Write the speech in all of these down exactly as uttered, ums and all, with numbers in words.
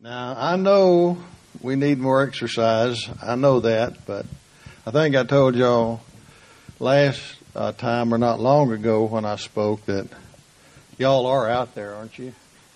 Now, I know we need more exercise. I know that, but I think I told y'all last uh, time or not long ago when I spoke that y'all are out there, aren't you?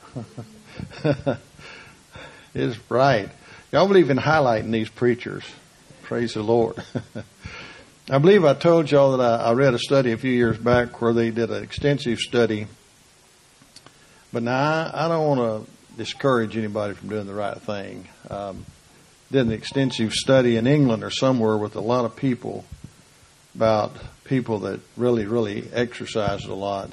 It's right. Y'all believe in highlighting these preachers. Praise the Lord. I believe I told y'all that I, I read a study a few years back where they did an extensive study. But now I, I don't want to discourage anybody from doing the right thing. Um, did an extensive study in England or somewhere with a lot of people about people that really, really exercised a lot.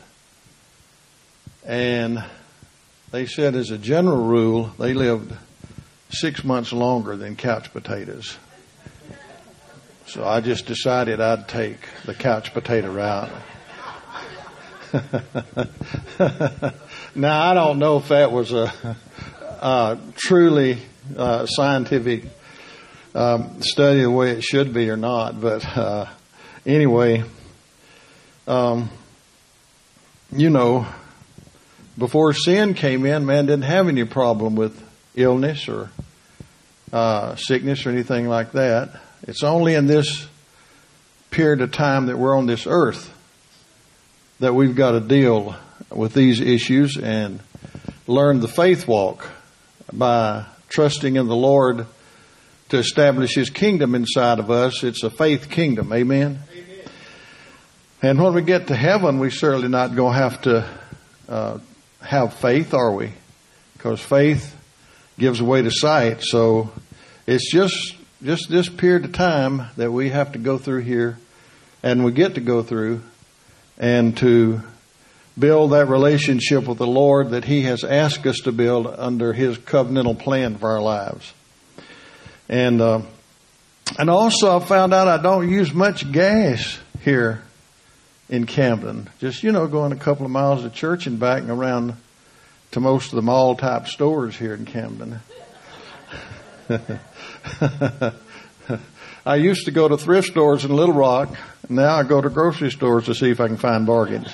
And they said as a general rule, they lived six months longer than couch potatoes. So I just decided I'd take the couch potato route. Now, I don't know if that was a, a truly uh, scientific um, study the way it should be or not, but uh, anyway, um, you know, before sin came in, man didn't have any problem with illness or uh, sickness or anything like that. It's only in this period of time that we're on this earth that we've got to deal with these issues and learn the faith walk by trusting in the Lord to establish His kingdom inside of us. It's a faith kingdom. Amen? Amen. And when we get to heaven, we're certainly not going to have to uh, have faith, are we? Because faith gives away to sight. So it's just just this period of time that we have to go through here, and we get to go through, and to build that relationship with the Lord that He has asked us to build under His covenantal plan for our lives. And uh, and also I found out I don't use much gas here in Camden. Just, you know, going a couple of miles to church and back and around to most of the mall type stores here in Camden. I used to go to thrift stores in Little Rock. Now I go to grocery stores to see if I can find bargains.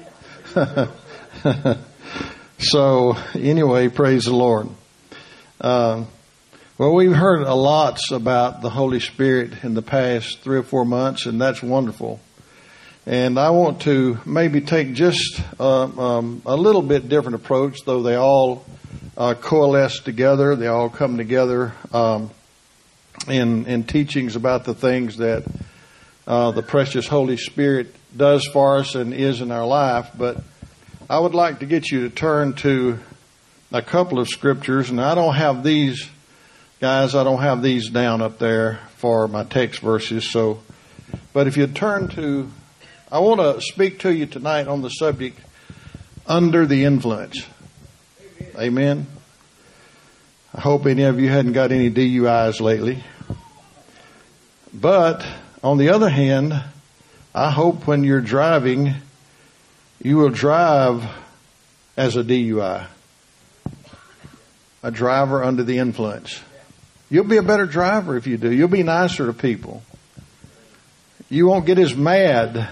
So anyway, praise the Lord. Uh, well, we've heard a lot about the Holy Spirit in the past three or four months, and that's wonderful. And I want to maybe take just uh, um, a little bit different approach, though they all uh, coalesce together. They all come together um, in in teachings about the things that uh, the precious Holy Spirit does for us and is in our life. But I would like to get you to turn to a couple of scriptures, and I don't have these, guys, I don't have these down up there for my text verses. So, but if you turn to, I want to speak to you tonight on the subject, under the influence. Amen. Amen. I hope any of you hadn't got any D U Is lately. But on the other hand, I hope when you're driving, you will drive as a D U I. A driver under the influence. You'll be a better driver if you do. You'll be nicer to people. You won't get as mad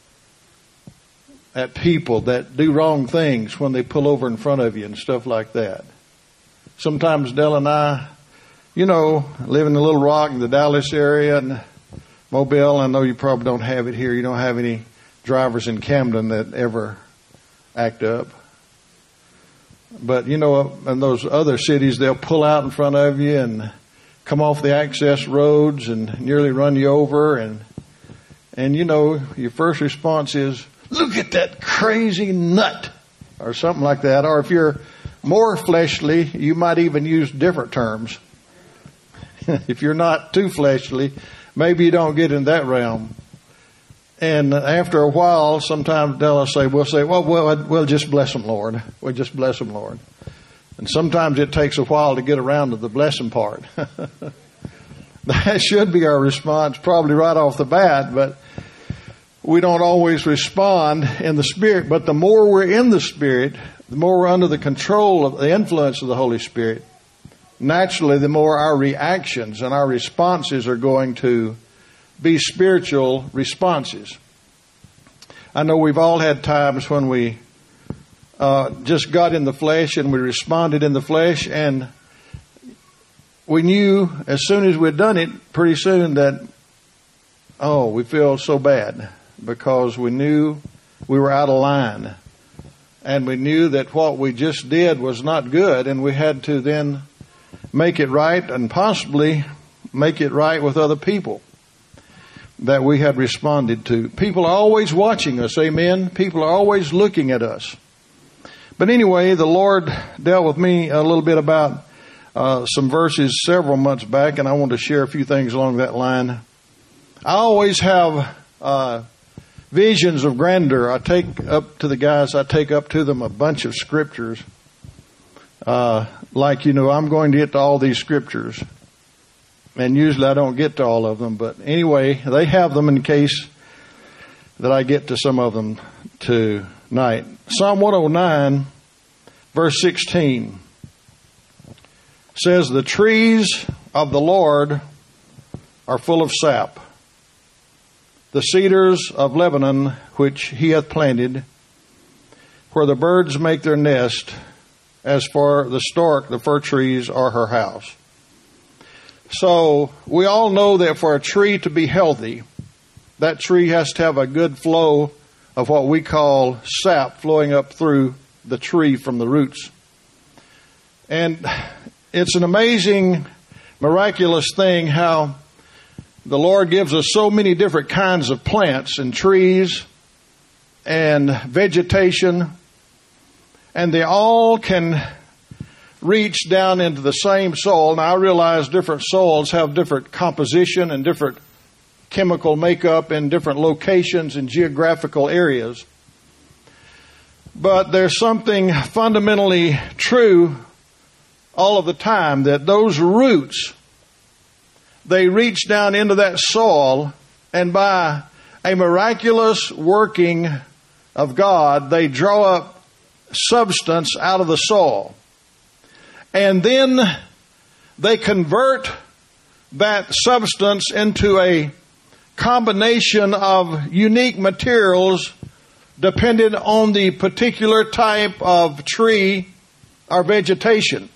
at people that do wrong things when they pull over in front of you and stuff like that. Sometimes Dell and I, you know, live in the Little Rock in the Dallas area and Mobile. I know you probably don't have it here. You don't have any drivers in Camden that ever act up. But, you know, in those other cities, they'll pull out in front of you and come off the access roads and nearly run you over. And, and you know, your first response is, look at that crazy nut, or something like that. Or if you're more fleshly, you might even use different terms. If you're not too fleshly, maybe you don't get in that realm. And after a while, sometimes they'll say, we'll say, well, we'll, we'll just bless them, Lord. We'll just bless them, Lord. And sometimes it takes a while to get around to the blessing part. That should be our response probably right off the bat, but we don't always respond in the Spirit. But the more we're in the Spirit, the more we're under the control of the influence of the Holy Spirit, naturally, the more our reactions and our responses are going to be spiritual responses. I know we've all had times when we uh, just got in the flesh and we responded in the flesh, and we knew as soon as we'd done it, pretty soon that, oh, we feel so bad because we knew we were out of line. And we knew that what we just did was not good, and we had to then make it right and possibly make it right with other people that we had responded to. People are always watching us, amen? People are always looking at us. But anyway, the Lord dealt with me a little bit about uh, some verses several months back, and I want to share a few things along that line. I always have uh, visions of grandeur. I take up to the guys, I take up to them a bunch of scriptures. Uh, like, you know, I'm going to get to all these scriptures. And usually I don't get to all of them. But anyway, they have them in case that I get to some of them tonight. Psalm one oh nine, verse sixteen says, the trees of the Lord are full of sap. The cedars of Lebanon, which he hath planted, where the birds make their nest, as for the stork, the fir trees are her house. So we all know that for a tree to be healthy, that tree has to have a good flow of what we call sap flowing up through the tree from the roots. And it's an amazing, miraculous thing how the Lord gives us so many different kinds of plants and trees and vegetation, and they all can reach down into the same soil. Now, I realize different soils have different composition and different chemical makeup in different locations and geographical areas. But there's something fundamentally true all of the time, that those roots, they reach down into that soil, and by a miraculous working of God, they draw up substance out of the soil. And then they convert that substance into a combination of unique materials depending on the particular type of tree or vegetation.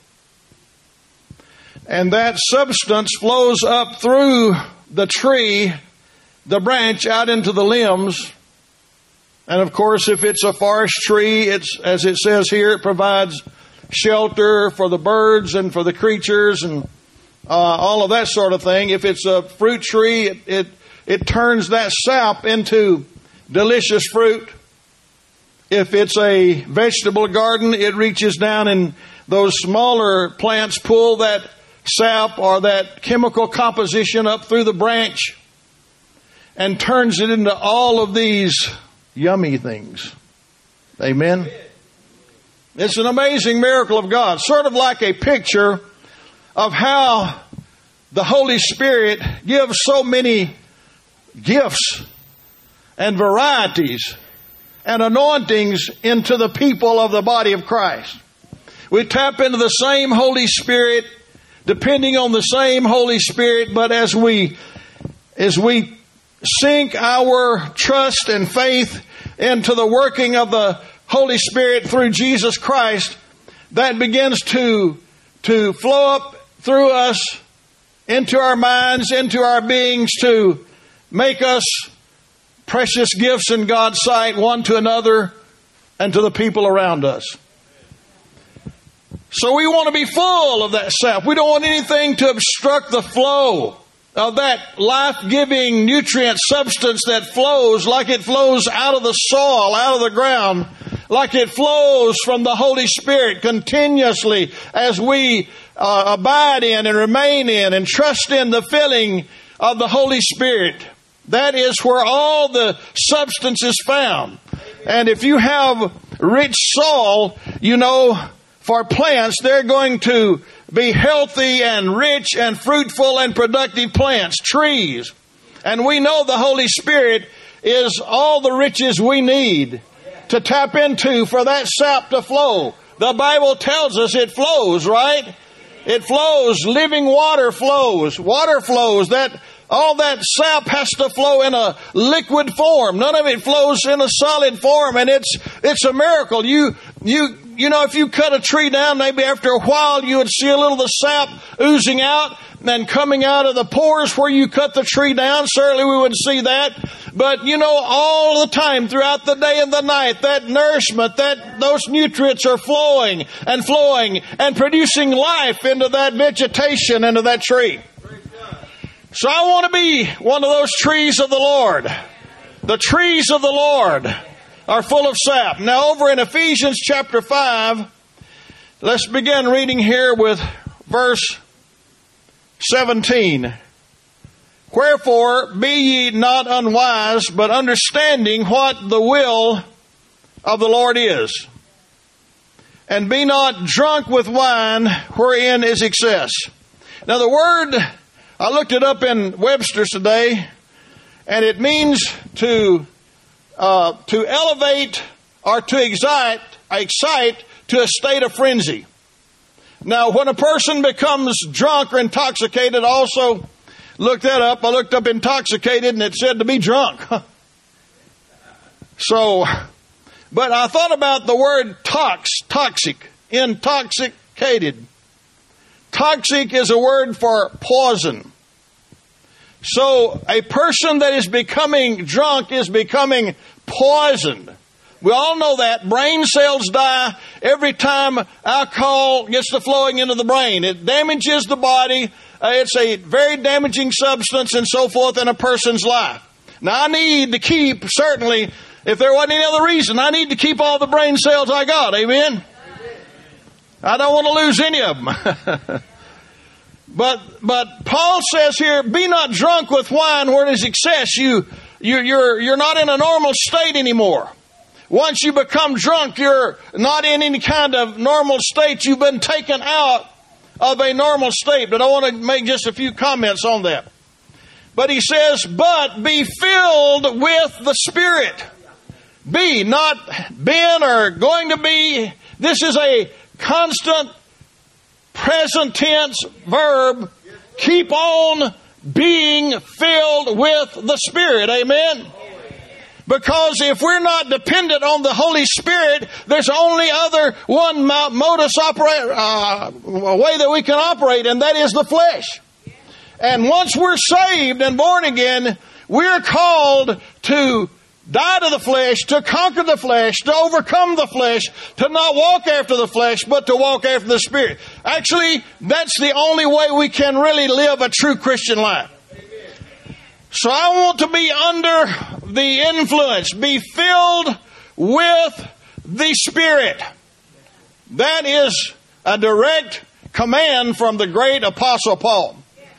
And that substance flows up through the tree, the branch, out into the limbs. And of course, if it's a forest tree, it's, as it says here, it provides shelter for the birds and for the creatures and uh, all of that sort of thing. If it's a fruit tree, it, it it turns that sap into delicious fruit. If it's a vegetable garden, it reaches down and those smaller plants pull that sap or that chemical composition up through the branch and turns it into all of these yummy things. Amen. It's an amazing miracle of God, sort of like a picture of how the Holy Spirit gives so many gifts and varieties and anointings into the people of the body of Christ. We tap into the same Holy Spirit, depending on the same Holy Spirit, but as we as we sink our trust and faith into the working of the Holy Spirit through Jesus Christ, that begins to, to flow up through us into our minds, into our beings, to make us precious gifts in God's sight, one to another and to the people around us. So we want to be full of that sap. We don't want anything to obstruct the flow of that life-giving nutrient substance that flows like it flows out of the soil, out of the ground, like it flows from the Holy Spirit continuously as we uh, abide in and remain in and trust in the filling of the Holy Spirit. That is where all the substance is found. And if you have rich soil, you know, for plants, they're going to be healthy and rich and fruitful and productive plants, trees. And we know the Holy Spirit is all the riches we need to tap into for that sap to flow. The Bible tells us it flows, right? It flows. Living water flows. Water flows. That all that sap has to flow in a liquid form. None of it flows in a solid form, and it's it's a miracle. You you you know, if you cut a tree down, maybe after a while you would see a little of the sap oozing out and coming out of the pores where you cut the tree down. Certainly we would see that. But, you know, all the time throughout the day and the night, that nourishment, that those nutrients are flowing and flowing and producing life into that vegetation, into that tree. So I want to be one of those trees of the Lord. The trees of the Lord are full of sap. Now over in Ephesians chapter five, let's begin reading here with verse seventeen. Wherefore, be ye not unwise, but understanding what the will of the Lord is. And be not drunk with wine, wherein is excess. Now the word, I looked it up in Webster's today, and it means to uh, to elevate or to excite, excite to a state of frenzy. Now, when a person becomes drunk or intoxicated, also look that up. I looked up intoxicated, and it said to be drunk. So, but I thought about the word tox, toxic, intoxicated. Toxic is a word for poison. So a person that is becoming drunk is becoming poisoned. We all know that. Brain cells die every time alcohol gets to flowing into the brain. It damages the body. Uh, it's a very damaging substance and so forth in a person's life. Now I need to keep, certainly, if there wasn't any other reason, I need to keep all the brain cells I got. Amen? I don't want to lose any of them. But but Paul says here, be not drunk with wine where it is excess. You, you, you're, you're not in a normal state anymore. Once you become drunk, you're not in any kind of normal state. You've been taken out of a normal state. But I want to make just a few comments on that. But he says, but be filled with the Spirit. Be, not been or going to be. This is a constant present tense verb. Keep on being filled with the Spirit. Amen? Because if we're not dependent on the Holy Spirit, there's only other one modus operandi, uh, way that we can operate, and that is the flesh. And once we're saved and born again, we're called to die to the flesh, to conquer the flesh, to overcome the flesh, to not walk after the flesh, but to walk after the Spirit. Actually, that's the only way we can really live a true Christian life. So I want to be under the influence, be filled with the Spirit. That is a direct command from the great Apostle Paul.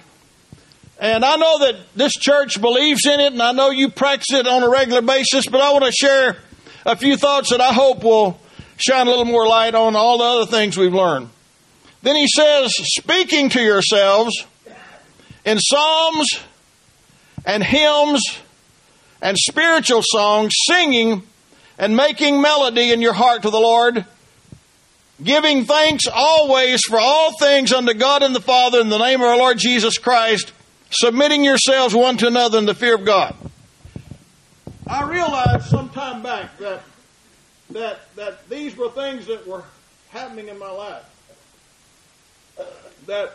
And I know that this church believes in it, and I know you practice it on a regular basis, but I want to share a few thoughts that I hope will shine a little more light on all the other things we've learned. Then he says, speaking to yourselves in psalms and hymns and spiritual songs, singing and making melody in your heart to the Lord, giving thanks always for all things unto God and the Father in the name of our Lord Jesus Christ, submitting yourselves one to another in the fear of God. I realized some time back that that that these were things that were happening in my life. That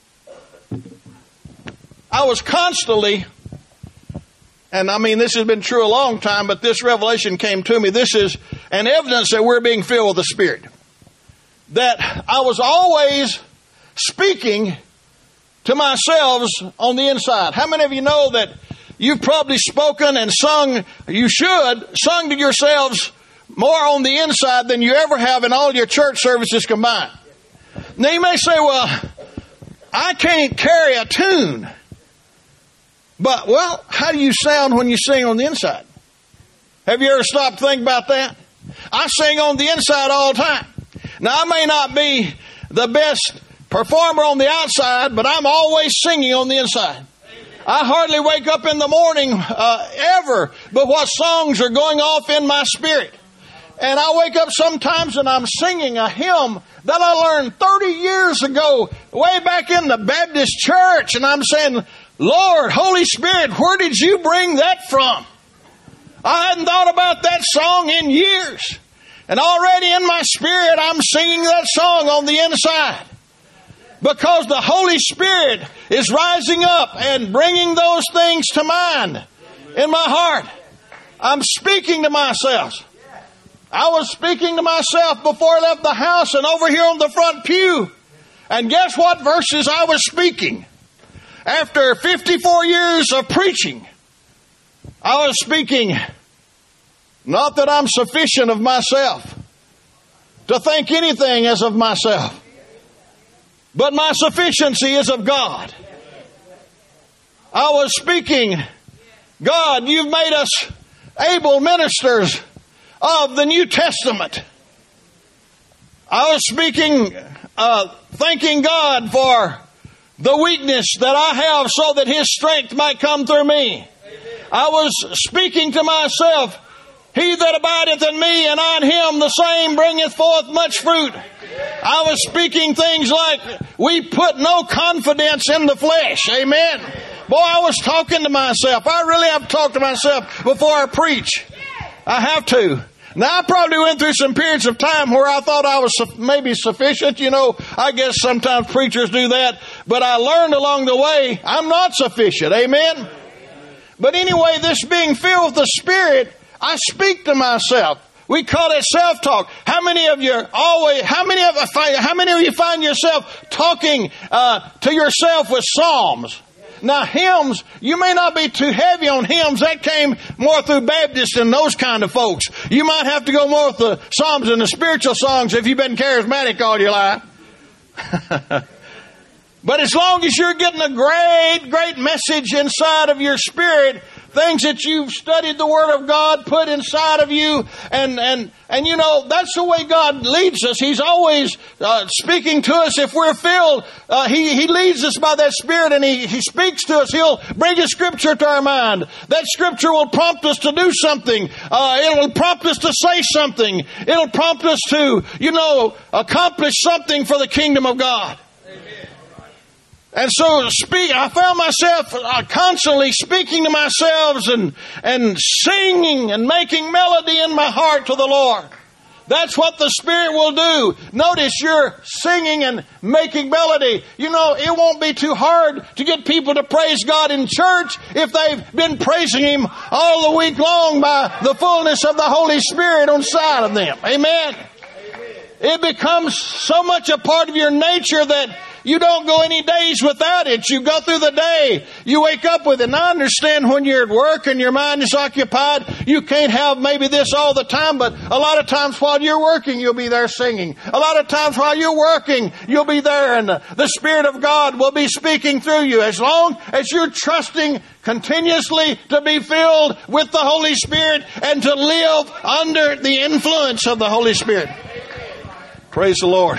I was constantly, and I mean this has been true a long time, but this revelation came to me. This is an evidence that we're being filled with the Spirit. That I was always speaking to myself on the inside. How many of you know that you've probably spoken and sung, you should, sung to yourselves more on the inside than you ever have in all your church services combined? Now you may say, well, I can't carry a tune. But, well, how do you sound when you sing on the inside? Have you ever stopped to think about that? I sing on the inside all the time. Now, I may not be the best performer on the outside, but I'm always singing on the inside. I hardly wake up in the morning uh, ever, but what songs are going off in my spirit. And I wake up sometimes and I'm singing a hymn that I learned thirty years ago, way back in the Baptist church. And I'm saying, Lord, Holy Spirit, where did you bring that from? I hadn't thought about that song in years. And already in my spirit, I'm singing that song on the inside. Because the Holy Spirit is rising up and bringing those things to mind in my heart. I'm speaking to myself. I was speaking to myself before I left the house and over here on the front pew. And guess what verses I was speaking? After fifty-four years of preaching, I was speaking, not that I'm sufficient of myself to think anything as of myself, but my sufficiency is of God. I was speaking, God, you've made us able ministers of the New Testament. I was speaking, uh, thanking God for the weakness that I have so that His strength might come through me. I was speaking to myself, he that abideth in me and I in him, the same bringeth forth much fruit. I was speaking things like, we put no confidence in the flesh. Amen. Boy, I was talking to myself. I really have to talk to myself before I preach. I have to. Now, I probably went through some periods of time where I thought I was maybe sufficient. You know, I guess sometimes preachers do that. But I learned along the way, I'm not sufficient. Amen. But anyway, this being filled with the Spirit, I speak to myself. We call it self-talk. How many of you always? How many of how many of you find yourself talking uh, to yourself with psalms? Now, hymns, you may not be too heavy on hymns. That came more through Baptists and those kind of folks. You might have to go more with the psalms and the spiritual songs if you've been charismatic all your life. But as long as you're getting a great, great message inside of your spirit, things that you've studied the Word of God put inside of you, and and and you know, that's the way God leads us. He's always uh, speaking to us. If we're filled, uh, he, he leads us by that Spirit, and he, he speaks to us. He'll bring a Scripture to our mind. That Scripture will prompt us to do something. Uh, it will prompt us to say something. It'll prompt us to, you know, accomplish something for the kingdom of God. And so speak, I found myself uh, constantly speaking to myself and, and singing and making melody in my heart to the Lord. That's what the Spirit will do. Notice you're singing and making melody. You know, it won't be too hard to get people to praise God in church if they've been praising Him all the week long by the fullness of the Holy Spirit on side of them. Amen. It becomes so much a part of your nature that you don't go any days without it. You go through the day. You wake up with it. And I understand when you're at work and your mind is occupied, you can't have maybe this all the time, but a lot of times while you're working, you'll be there singing. A lot of times while you're working, you'll be there and the Spirit of God will be speaking through you. As long as you're trusting continuously to be filled with the Holy Spirit and to live under the influence of the Holy Spirit. Praise the Lord.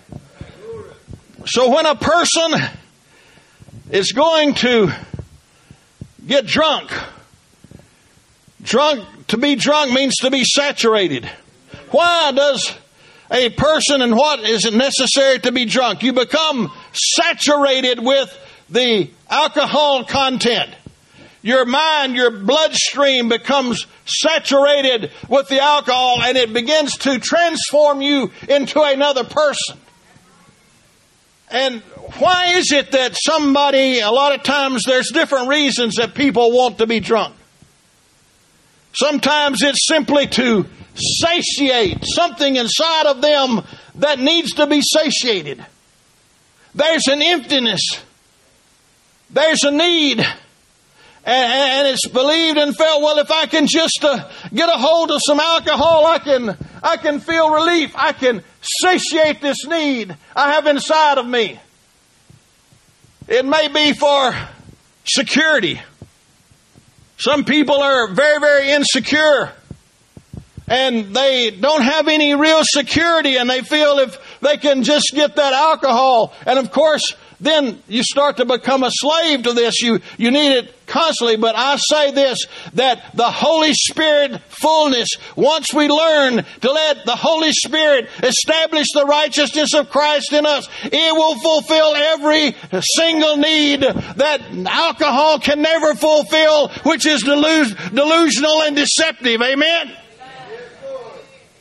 So when a person is going to get drunk, drunk, to be drunk means to be saturated. Why does a person and what is it necessary to be drunk? You become saturated with the alcohol content. Your mind, your bloodstream becomes saturated with the alcohol and it begins to transform you into another person. And why is it that somebody, a lot of times there's different reasons that people want to be drunk. Sometimes it's simply to satiate something inside of them that needs to be satiated. There's an emptiness. There's a need. And it's believed and felt, well, if I can just uh, get a hold of some alcohol, I can I can feel relief. I can satiate this need I have inside of me. It may be for security. Some people are very, very insecure. And they don't have any real security. And they feel if they can just get that alcohol. And of course, then you start to become a slave to this. You, you need it constantly. But I say this, that the Holy Spirit fullness, once we learn to let the Holy Spirit establish the righteousness of Christ in us, it will fulfill every single need that alcohol can never fulfill, which is delus- delusional and deceptive. Amen?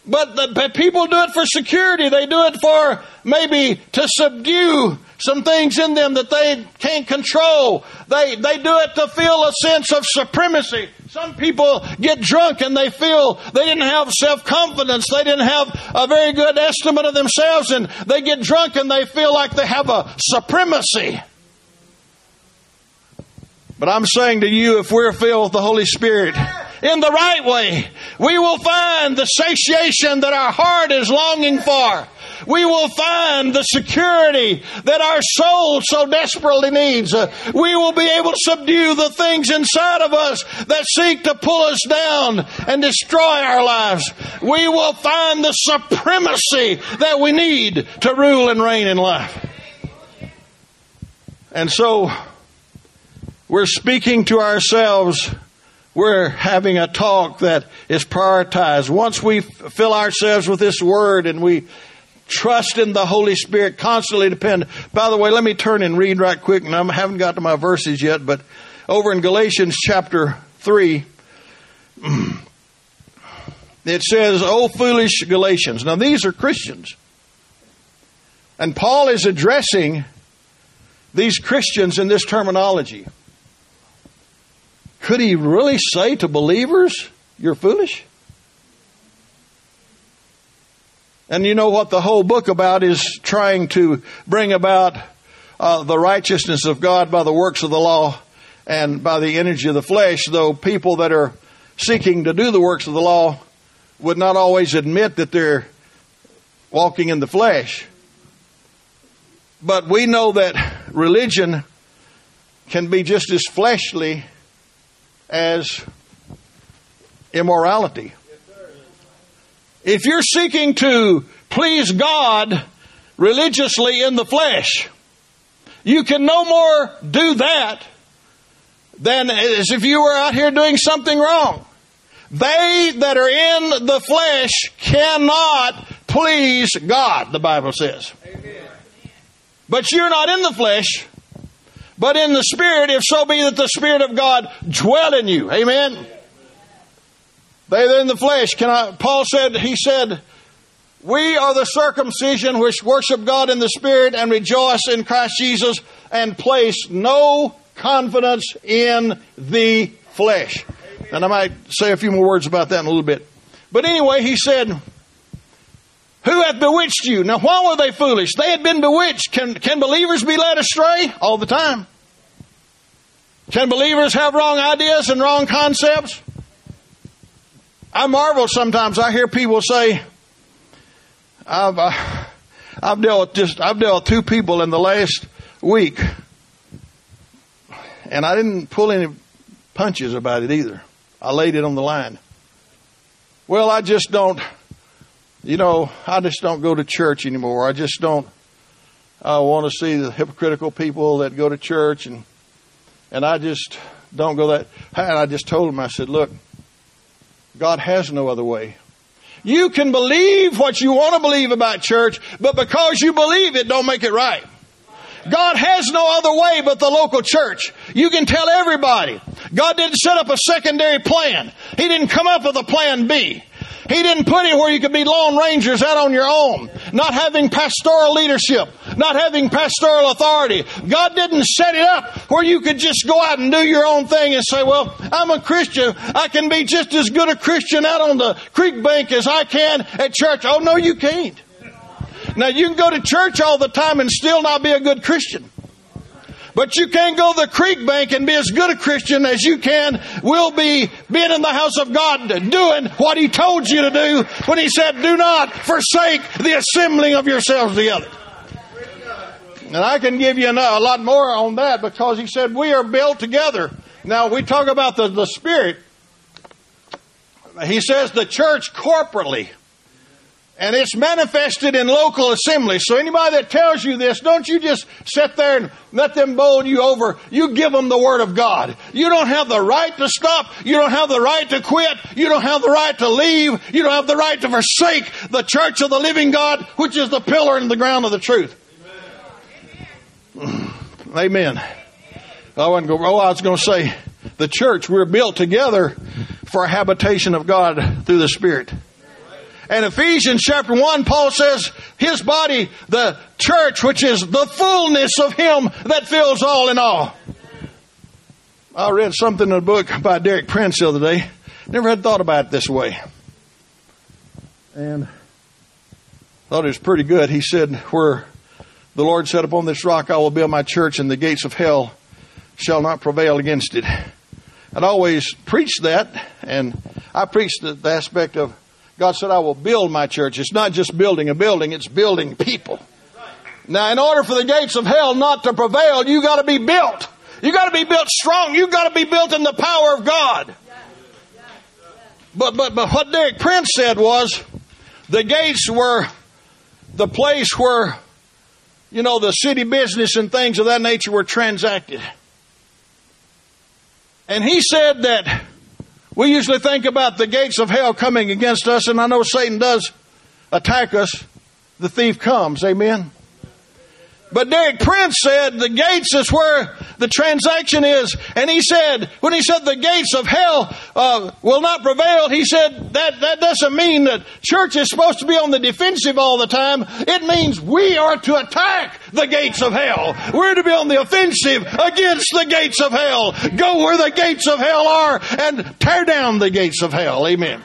But, the, but people do it for security. They do it for maybe to subdue some things in them that they can't control. They, they do it to feel a sense of supremacy. Some people get drunk and they feel they didn't have self-confidence. They didn't have a very good estimate of themselves, and they get drunk and they feel like they have a supremacy. But I'm saying to you, if we're filled with the Holy Spirit in the right way, we will find the satiation that our heart is longing for. We will find the security that our soul so desperately needs. Uh, we will be able to subdue the things inside of us that seek to pull us down and destroy our lives. We will find the supremacy that we need to rule and reign in life. And so, we're speaking to ourselves. We're having a talk that is prioritized. Once we fill ourselves with this word and we trust in the Holy Spirit, constantly depend. By the way, let me turn and read right quick, and I haven't got to my verses yet, but over in Galatians chapter three, it says, "O foolish Galatians." Now these are Christians. And Paul is addressing these Christians in this terminology. Could he really say to believers, you're foolish? And you know what the whole book about is trying to bring about uh, the righteousness of God by the works of the law and by the energy of the flesh, though people that are seeking to do the works of the law would not always admit that they're walking in the flesh. But we know that religion can be just as fleshly as immorality. If you're seeking to please God religiously in the flesh, you can no more do that than as if you were out here doing something wrong. They that are in the flesh cannot please God, the Bible says. Amen. But you're not in the flesh, but in the Spirit, if so be that the Spirit of God dwell in you. Amen. They that are in the flesh cannot. Paul said, he said, we are the circumcision which worship God in the Spirit and rejoice in Christ Jesus and place no confidence in the flesh. Amen. And I might say a few more words about that in a little bit. But anyway, he said, who hath bewitched you? Now, why were they foolish? They had been bewitched. Can, can believers be led astray? All the time. Can believers have wrong ideas and wrong concepts? I marvel sometimes. I hear people say, I've, uh, I've dealt with just, I've dealt with two people in the last week, and I didn't pull any punches about it either. I laid it on the line. Well, I just don't, you know, I just don't go to church anymore. I just don't I want to see the hypocritical people that go to church, and and I just don't go that. And I just told them, I said, look, God has no other way. You can believe what you want to believe about church, but because you believe it, don't make it right. God has no other way but the local church. You can tell everybody. God didn't set up a secondary plan. He didn't come up with a plan B. He didn't put it where you could be lone rangers out on your own, not having pastoral leadership, not having pastoral authority. God didn't set it up where you could just go out and do your own thing and say, well, I'm a Christian. I can be just as good a Christian out on the creek bank as I can at church. Oh, no, you can't. Now, you can go to church all the time and still not be a good Christian. But you can't go to the creek bank and be as good a Christian as you can will be being in the house of God, doing what He told you to do when He said, do not forsake the assembling of yourselves together. And I can give you a lot more on that, because He said we are built together. Now, we talk about the, the Spirit. He says the church corporately. And it's manifested in local assemblies. So anybody that tells you this, don't you just sit there and let them bowl you over. You give them the Word of God. You don't have the right to stop. You don't have the right to quit. You don't have the right to leave. You don't have the right to forsake the church of the living God, which is the pillar and the ground of the truth. Amen. Amen. I wasn't going, oh, I was going to say, the church, we're built together for a habitation of God through the Spirit. And Ephesians chapter one, Paul says, his body, the church, which is the fullness of him that fills all in all. I read something in a book by Derek Prince the other day. Never had thought about it this way. And thought it was pretty good. He said, where the Lord said, upon this rock I will build my church, and the gates of hell shall not prevail against it. I'd always preached that, and I preached the, the aspect of God said, I will build my church. It's not just building a building, it's building people. Now, in order for the gates of hell not to prevail, you got to be built. You got to be built strong. You got to be built in the power of God. But but but what Derek Prince said was, the gates were the place where, you know, the city business and things of that nature were transacted. And he said that we usually think about the gates of hell coming against us, and I know Satan does attack us. The thief comes, amen? But Derek Prince said the gates is where the transaction is. And he said, when he said the gates of hell uh, will not prevail, he said that, that doesn't mean that church is supposed to be on the defensive all the time. It means we are to attack the gates of hell. We're to be on the offensive against the gates of hell. Go where the gates of hell are and tear down the gates of hell. Amen.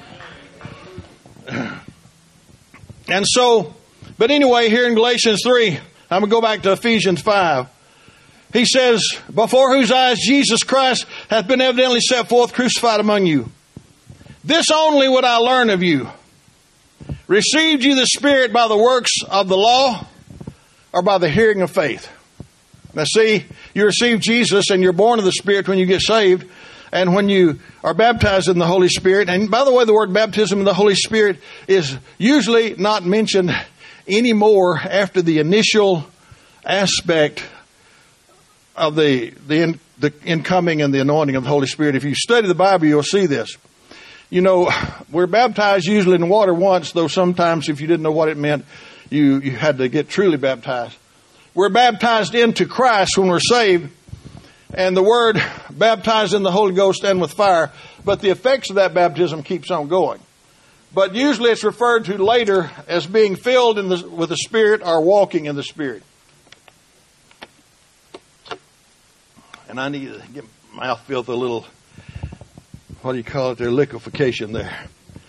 And so, but anyway, here in Galatians three, I'm going to go back to Ephesians five. He says, before whose eyes Jesus Christ hath been evidently set forth, crucified among you. This only would I learn of you. Received you the Spirit by the works of the law, or by the hearing of faith? Now see, you receive Jesus and you're born of the Spirit when you get saved. And when you are baptized in the Holy Spirit, and by the way, the word baptism in the Holy Spirit is usually not mentioned anymore after the initial aspect of the the, in, the incoming and the anointing of the Holy Spirit. If you study the Bible, you'll see this. You know, we're baptized usually in water once, though sometimes if you didn't know what it meant, you, you had to get truly baptized. We're baptized into Christ when we're saved, and the word baptized in the Holy Ghost and with fire, but the effects of that baptism keeps on going. But usually it's referred to later as being filled in the, with the Spirit or walking in the Spirit. And I need to get my mouth filled with a little, what do you call it there, liquefaction there.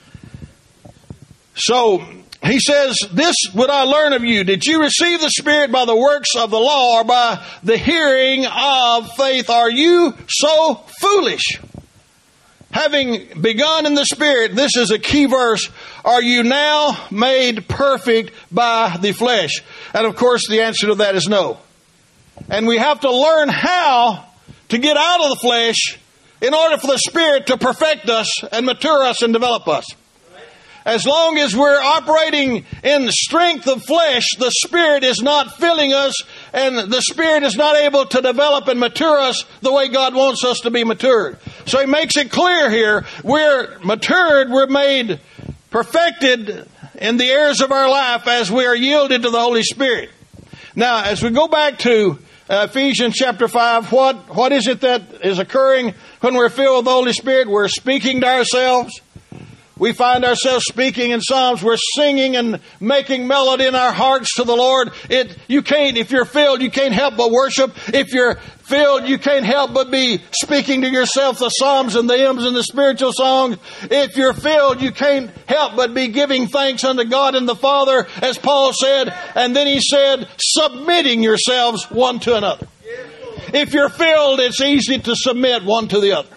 So, he says, this would I learn of you. Did you receive the Spirit by the works of the law or by the hearing of faith? Are you so foolish? Having begun in the Spirit, this is a key verse, are you now made perfect by the flesh? And of course the answer to that is no. And we have to learn how to get out of the flesh in order for the Spirit to perfect us and mature us and develop us. As long as we're operating in the strength of flesh, the Spirit is not filling us, and the Spirit is not able to develop and mature us the way God wants us to be matured. So He makes it clear here, we're matured, we're made perfected in the areas of our life as we are yielded to the Holy Spirit. Now, as we go back to uh, Ephesians chapter five, what, what is it that is occurring when we're filled with the Holy Spirit? We're speaking to ourselves. We find ourselves speaking in psalms. We're singing and making melody in our hearts to the Lord. It, you can't, if you're filled, you can't help but worship. If you're filled, you can't help but be speaking to yourself the psalms and the hymns and the spiritual songs. If you're filled, you can't help but be giving thanks unto God and the Father, as Paul said. And then he said, submitting yourselves one to another. If you're filled, it's easy to submit one to the other.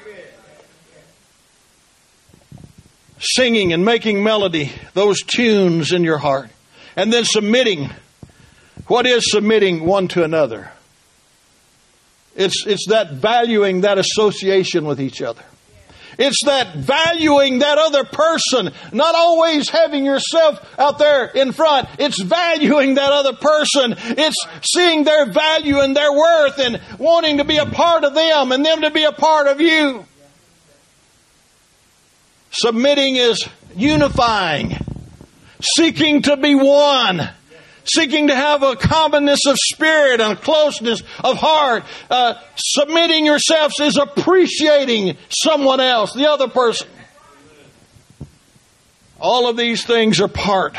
Singing and making melody, those tunes in your heart. And then submitting. What is submitting one to another? It's, it's that valuing that association with each other. It's that valuing that other person. Not always having yourself out there in front. It's valuing that other person. It's seeing their value and their worth and wanting to be a part of them and them to be a part of you. Submitting is unifying, seeking to be one, seeking to have a commonness of spirit and a closeness of heart. Uh, submitting yourselves is appreciating someone else, the other person. All of these things are part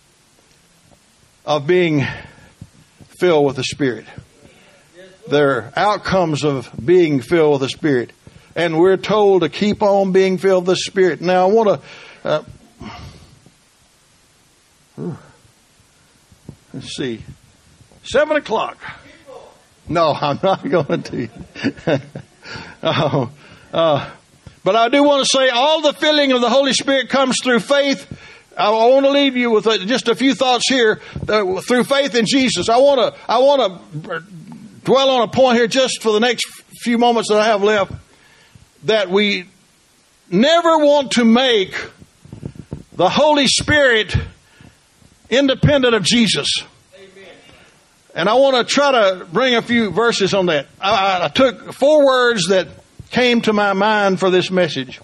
of being filled with the Spirit. They're outcomes of being filled with the Spirit. And we're told to keep on being filled with the Spirit. Now I want to, uh, let's see, seven o'clock. No, I'm not going to. uh, uh, but I do want to say all the filling of the Holy Spirit comes through faith. I want to leave you with just a few thoughts here uh, through faith in Jesus. I want to, I want to dwell on a point here just for the next few moments that I have left, that we never want to make the Holy Spirit independent of Jesus. Amen. And I want to try to bring a few verses on that. I, I took four words that came to my mind for this message.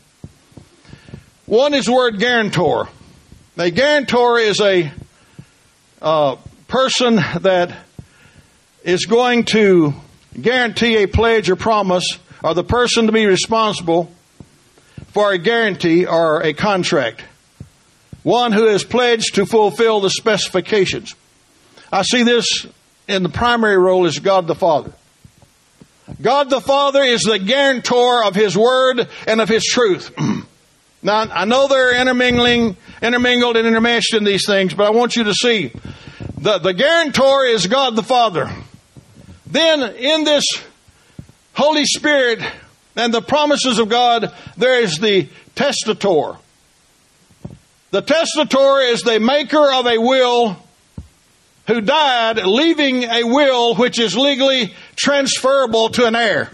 One is the word guarantor. A guarantor is a uh, person that is going to guarantee a pledge or promise, or the person to be responsible for a guarantee or a contract. One who is pledged to fulfill the specifications. I see this in the primary role as God the Father. God the Father is the guarantor of His Word and of His truth. Now, I know they're intermingling, intermingled and intermeshed in these things, but I want you to see the, the guarantor is God the Father. Then in this Holy Spirit and the promises of God, there is the testator. The testator is the maker of a will who died, leaving a will which is legally transferable to an heir.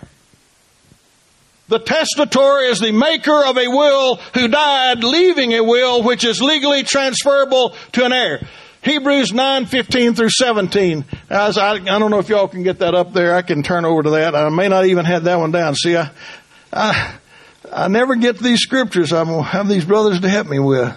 The testator is the maker of a will who died, leaving a will which is legally transferable to an heir. Hebrews nine fifteen through seventeen. As I, I don't know if y'all can get that up there. I can turn over to that. I may not even have that one down. See, I, I, I never get these scriptures. I'm going to have these brothers to help me with.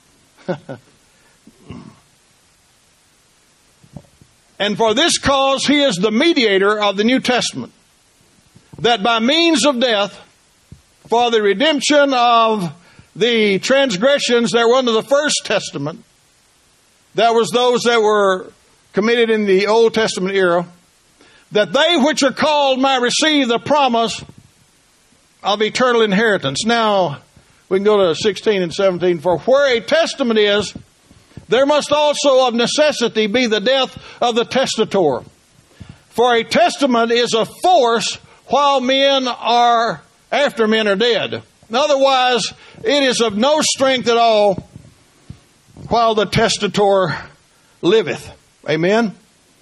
And for this cause he is the mediator of the New Testament, that by means of death, for the redemption of the transgressions that were under the First Testament, that was those that were committed in the Old Testament era, that they which are called might receive the promise of eternal inheritance. Now, we can go to sixteen and seventeen. For where a testament is, there must also of necessity be the death of the testator. For a testament is of force while men are, after men are dead. Otherwise, it is of no strength at all while the testator liveth. Amen?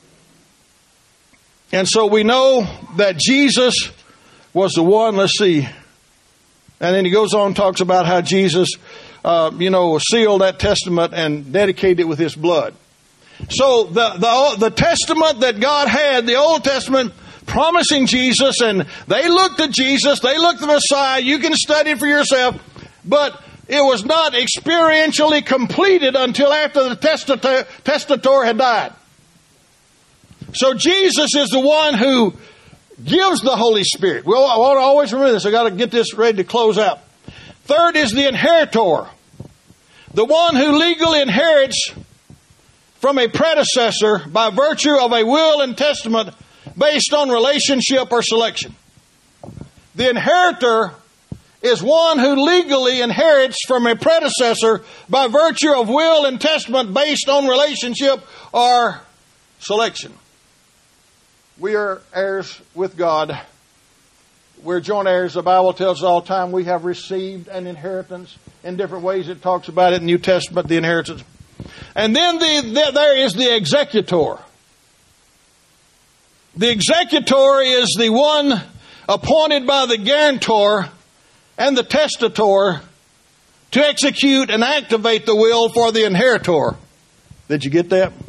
And so we know that Jesus was the one, let's see. And then he goes on and talks about how Jesus, uh, you know, sealed that testament and dedicated it with his blood. So the, the, the testament that God had, the Old Testament, promising Jesus, and they looked at Jesus, they looked at the Messiah. You can study it for yourself. But it was not experientially completed until after the testator, testator had died. So Jesus is the one who gives the Holy Spirit. Well, I want to always remember this. I've got to get this ready to close out. Third is the inheritor. The one who legally inherits from a predecessor by virtue of a will and testament based on relationship or selection. The inheritor is one who legally inherits from a predecessor by virtue of will and testament based on relationship or selection. We are heirs with God. We're joint heirs. The Bible tells us all the time we have received an inheritance. In different ways it talks about it in the New Testament, the inheritance. And then the, the, there is the executor. The executor is the one appointed by the guarantor and the testator to execute and activate the will for the inheritor. Did you get that?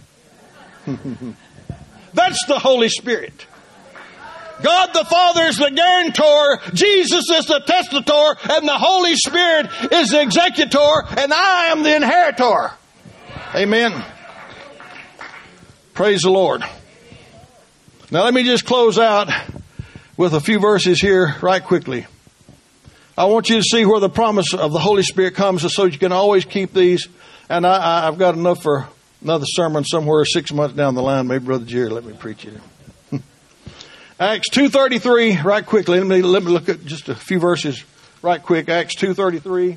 That's the Holy Spirit. God the Father is the guarantor, Jesus is the testator, and the Holy Spirit is the executor, and I am the inheritor. Amen. Praise the Lord. Now let me just close out with a few verses here right quickly. I want you to see where the promise of the Holy Spirit comes so you can always keep these. And I, I, I've got enough for another sermon somewhere six months down the line. Maybe Brother Jerry let me preach it. Acts two thirty-three, right quickly. Let me, let me look at just a few verses right quick. Acts two thirty-three.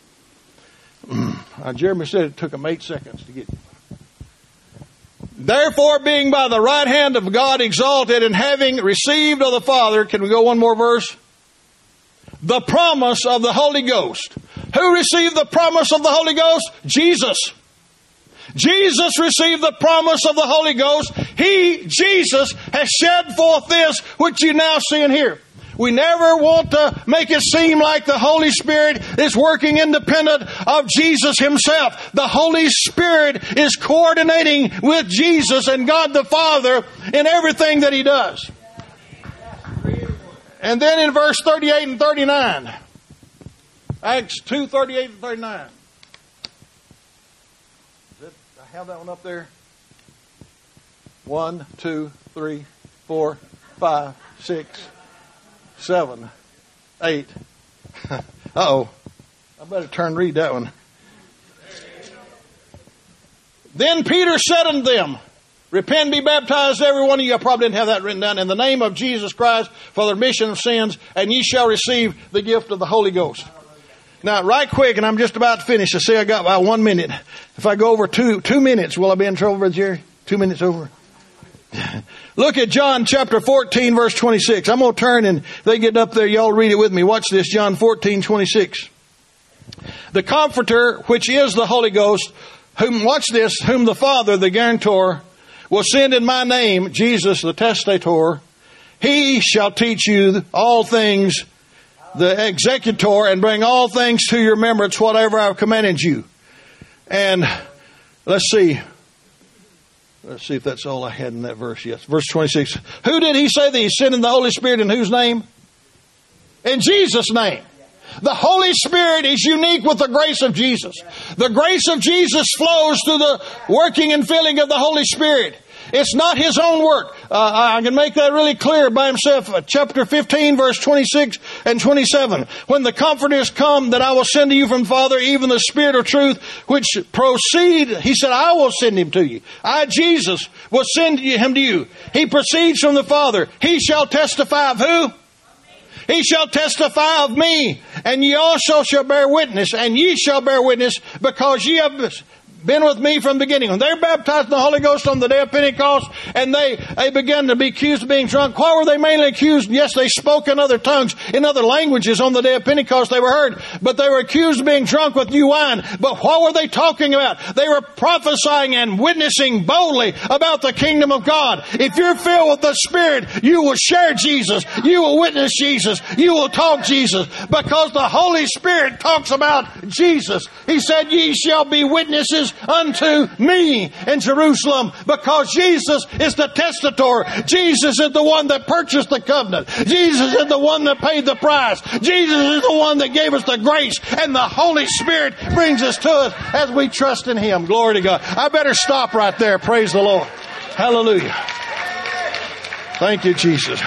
Uh, Jeremy said it took him eight seconds to get. Therefore, being by the right hand of God exalted and having received of the Father, can we go one more verse? The promise of the Holy Ghost. Who received the promise of the Holy Ghost? Jesus. Jesus received the promise of the Holy Ghost. He, Jesus, has shed forth this which you now see and hear. We never want to make it seem like the Holy Spirit is working independent of Jesus Himself. The Holy Spirit is coordinating with Jesus and God the Father in everything that He does. And then in verse thirty-eight and thirty-nine, Acts two thirty-eight and thirty-nine. Is it, I have that one up there. One, two, three, four, five, six, seven, eight. Uh-oh. I better turn and read that one. Then Peter said unto them, repent and be baptized, every one of you. I probably didn't have that written down. In the name of Jesus Christ for the remission of sins, and ye shall receive the gift of the Holy Ghost. Now, right quick, and I'm just about to finish. I say I got about one minute. If I go over two two minutes, will I be in trouble, Brother Jerry? Two minutes over? Look at John chapter fourteen, verse twenty-six. I'm going to turn and they get up there. Y'all read it with me. Watch this, John fourteen, twenty-six. The Comforter, which is the Holy Ghost, whom, watch this, whom the Father, the guarantor, will send in my name, Jesus, the testator. He shall teach you all things, the executor, and bring all things to your remembrance, whatever I have commanded you. And let's see. Let's see if that's all I had in that verse. Yes. Verse twenty-six. Who did He say that He's sending the Holy Spirit in whose name? In Jesus' name. The Holy Spirit is unique with the grace of Jesus. The grace of Jesus flows through the working and filling of the Holy Spirit. It's not His own work. Uh, I can make that really clear by Himself. Chapter fifteen, verse twenty-six and twenty-seven. When the Comforter is come that I will send to you from the Father, even the Spirit of truth, which proceed, He said, I will send Him to you. I, Jesus, will send Him to you. He proceeds from the Father. He shall testify of who? He shall testify of me, and ye also shall bear witness, and ye shall bear witness, because ye have been with me from the beginning. When they're baptized in the Holy Ghost on the day of Pentecost, and they, they began to be accused of being drunk, why were they mainly accused? Yes, they spoke in other tongues, in other languages on the day of Pentecost, they were heard, but they were accused of being drunk with new wine. But what were they talking about? They were prophesying and witnessing boldly about the kingdom of God. If you're filled with the Spirit, you will share Jesus, you will witness Jesus, you will talk Jesus, because the Holy Spirit talks about Jesus. He said, ye shall be witnesses unto me in Jerusalem, because Jesus is the testator. Jesus is the one that purchased the covenant. Jesus is the one that paid the price. Jesus is the one that gave us the grace, and the Holy Spirit brings us to us as we trust in Him. Glory to God. I better stop right there. Praise the Lord. Hallelujah. Thank you, Jesus.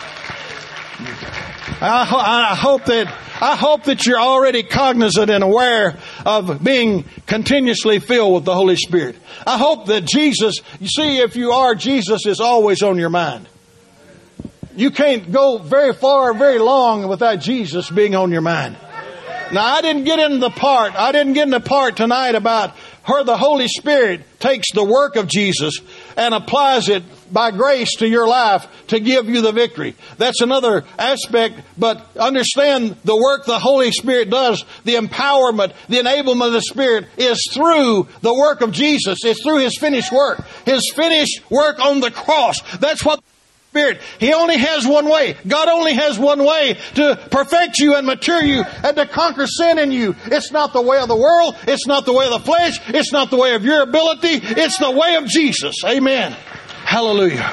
I, ho- I hope that I hope that you're already cognizant and aware of being continuously filled with the Holy Spirit. I hope that Jesus, you see, if you are, Jesus is always on your mind. You can't go very far, very long without Jesus being on your mind. Now, I didn't get into the part, I didn't get into the part tonight about where the Holy Spirit takes the work of Jesus and applies it by grace to your life to give you the victory. That's another aspect, but understand the work the Holy Spirit does, the empowerment, the enablement of the Spirit is through the work of Jesus. It's through His finished work. His finished work on the cross. That's what Spirit. He only has one way. God only has one way to perfect you and mature you and to conquer sin in you. It's not the way of the world. It's not the way of the flesh. It's not the way of your ability. It's the way of Jesus. Amen. Hallelujah.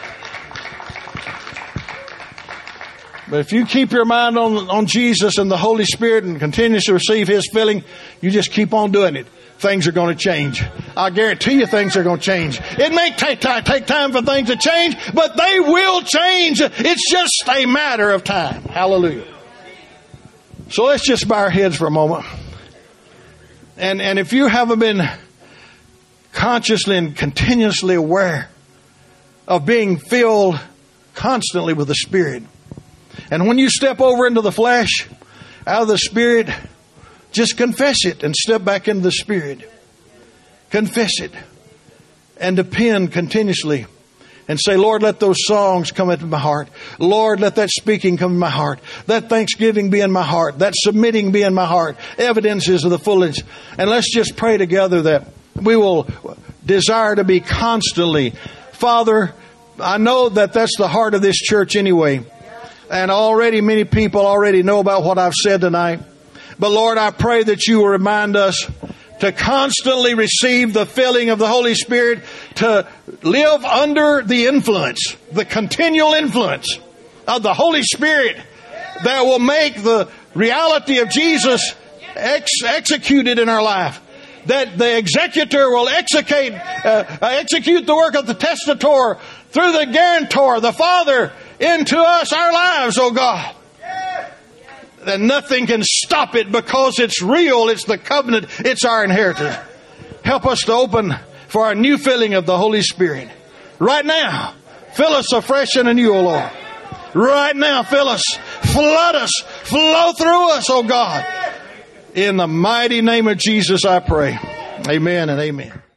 But if you keep your mind on, on Jesus and the Holy Spirit and continue to receive His filling, you just keep on doing it. Things are going to change. I guarantee you things are going to change. It may take time, take time for things to change, but they will change. It's just a matter of time. Hallelujah. So let's just bow our heads for a moment. And, and if you haven't been consciously and continuously aware of being filled constantly with the Spirit, and when you step over into the flesh, out of the Spirit, just confess it and step back into the Spirit. Confess it and depend continuously and say, Lord, let those songs come into my heart. Lord, let that speaking come in my heart. That thanksgiving be in my heart. That submitting be in my heart. Evidences of the fullness. And let's just pray together that we will desire to be constantly. Father, I know that that's the heart of this church anyway. And already many people already know about what I've said tonight. But Lord, I pray that you will remind us to constantly receive the filling of the Holy Spirit, to live under the influence, the continual influence of the Holy Spirit that will make the reality of Jesus ex- executed in our life. That the executor will execute, uh, execute the work of the testator through the guarantor, the Father, into us, our lives, oh God. And nothing can stop it because it's real, it's the covenant, it's our inheritance. Help us to open for our new filling of the Holy Spirit. Right now, fill us afresh and anew, O Lord. Right now, fill us, flood us, flow through us, oh God. In the mighty name of Jesus, I pray. Amen and amen.